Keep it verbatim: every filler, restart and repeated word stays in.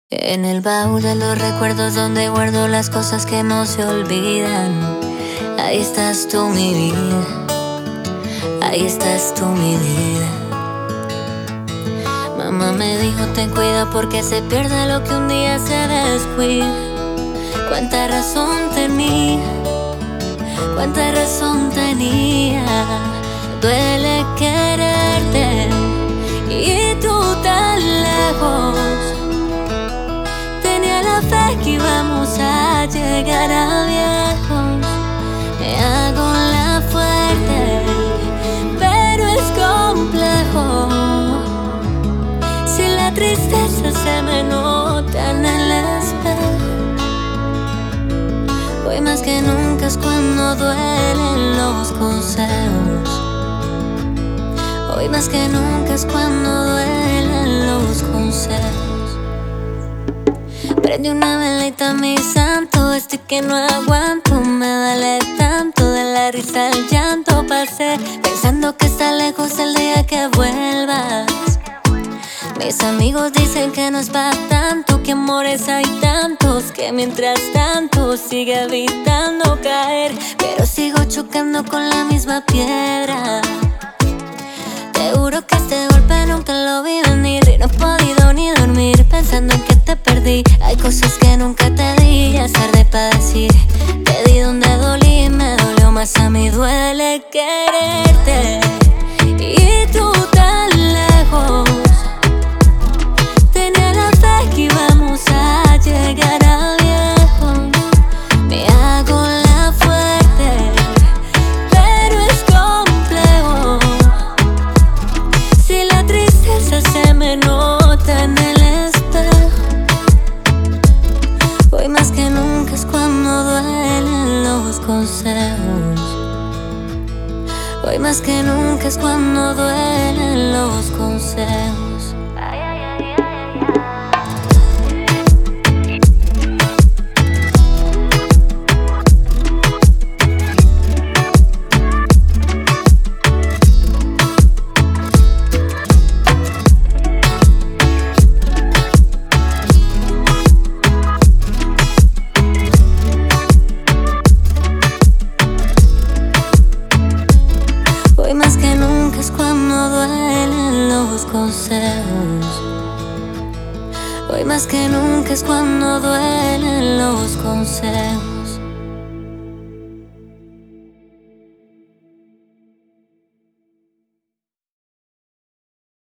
En el baúl de los recuerdos donde guardo las cosas que no se olvidan. Ahí estás tú, mi vida. Ahí estás tú, mi vida. Mamá me dijo, ten cuidado porque se pierde lo que un día se descuida. Cuánta razón tenía, cuánta razón tenía. Duele quererte y tú tan lejos. Tenía la fe que íbamos a llegar a viejos. Me hago la fuerte, pero es complejo. Si la tristeza se me nota en el espejo, hoy más que nunca es cuando duelen los consejos. Hoy más que nunca es cuando duelen los consejos. Prende una velita, mi santo, estoy que no aguanto. Me duele tanto, de la risa al llanto pasé, pensando que está lejos el día que vuelvas. Mis amigos dicen que no es pa' tanto, que amores hay tantos, que mientras tanto sigue evitando caer, pero sigo chocando con la misma piedra. Te juro que este golpe nunca lo vi venir y no he podido ni dormir pensando en que te perdí. Hay cosas que nunca te di, ya es tarde pa' decir. Te di donde dolí y me dolió más a mí. Duele quererte y tú tan lejos. Tenía la fe que íbamos a llegar a viejos. Me hago la fuerte, pero es complejo. Si la tristeza se me nota en el espejo, hoy más que nunca es cuando duelen los consejos. Hoy más que nunca es cuando duelen los consejos. Hoy más que nunca es cuando duelen los consejos. Hoy más que nunca es cuando duelen los consejos.